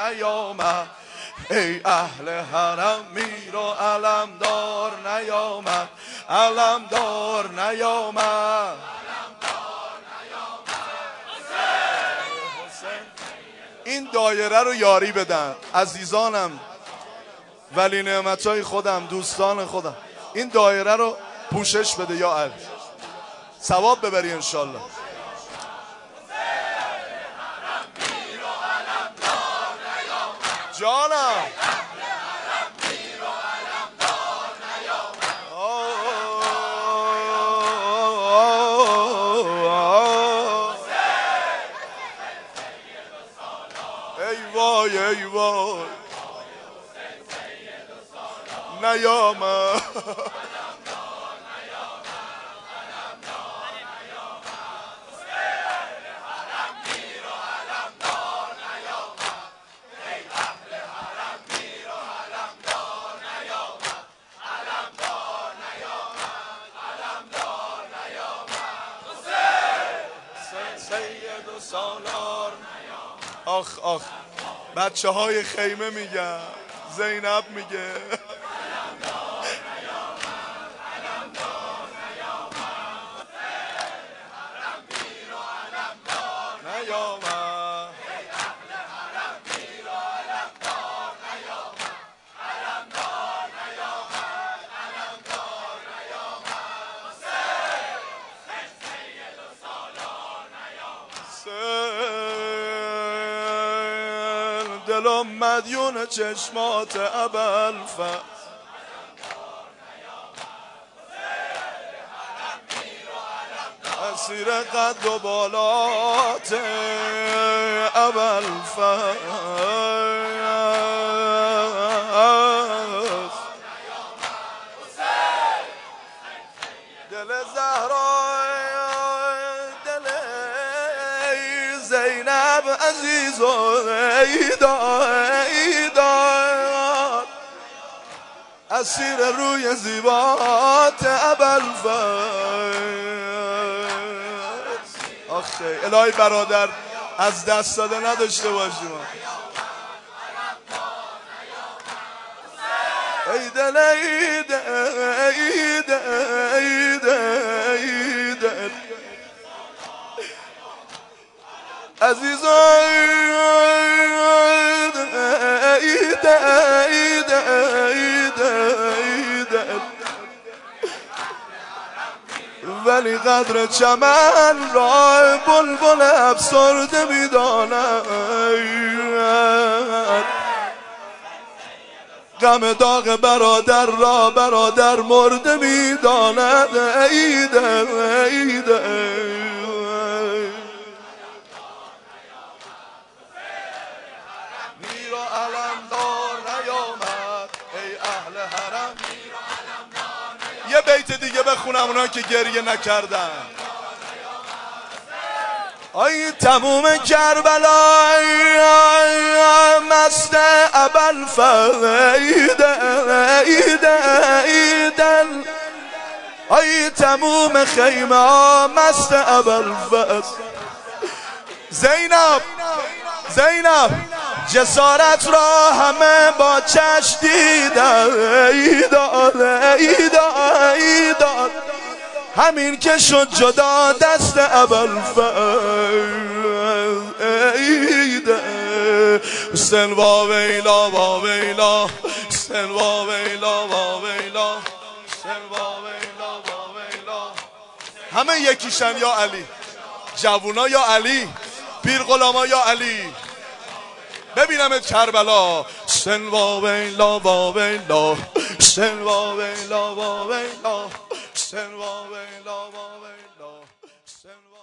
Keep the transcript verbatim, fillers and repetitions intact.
نیامد، ای اهل حرم میر و علمدار نیامد، علمدار نیامد. این دایره رو یاری بدن عزیزانم، ولی نعمتای خودم، دوستان خودم، این دایره رو پوشش بده یا علی، ثواب ببری انشالله. جانم ای وای ای وای نیامد. سید و سالار. آخ آخ بچه های خیمه میگن، زینب میگه دلم مدیون چشمات ابوالفضل، اسیر قد و بالات ابوالفضل. دل زهرا دل زینب عزیز و ایداد، اسیر روی زیبات ابوالفضل. آخه الهی برادر از دست داده نداشته باشیم. ای دل ای دل ای دل ای دل عزیزان، ای دل ای دل ای دل ولی قدر چمن را بلبل افسرده میداند، غم داغ برادر را برادر مرده میداند. ای دل ای دل میر و علمدار نیامد، ای اهل حرم. یه بیت دیگه بخونم اونا که گریه نکردن. آی تموم کربلا مست ابوالفضل، ایدن ایدن ایدن. آی تموم خیمه مست ابوالفضل. زینب زینب جسارت را همه با چشم دیدن، ایداد ایداد ایداد همین که شد جدا دست ابوالفضل. ایده حسین وا ویلا وا ویلا، حسین وا ویلا وا ویلا، حسین وا ویلا وا ویلا. همه یکیشن یا علی، جوونا یا علی، پیر غلاما یا علی. ببینمت کربلا. حسین وا ویلا وا ویلا، حسین وا ویلا وا ویلا، حسین وا ویلا وا ویلا، حسین وا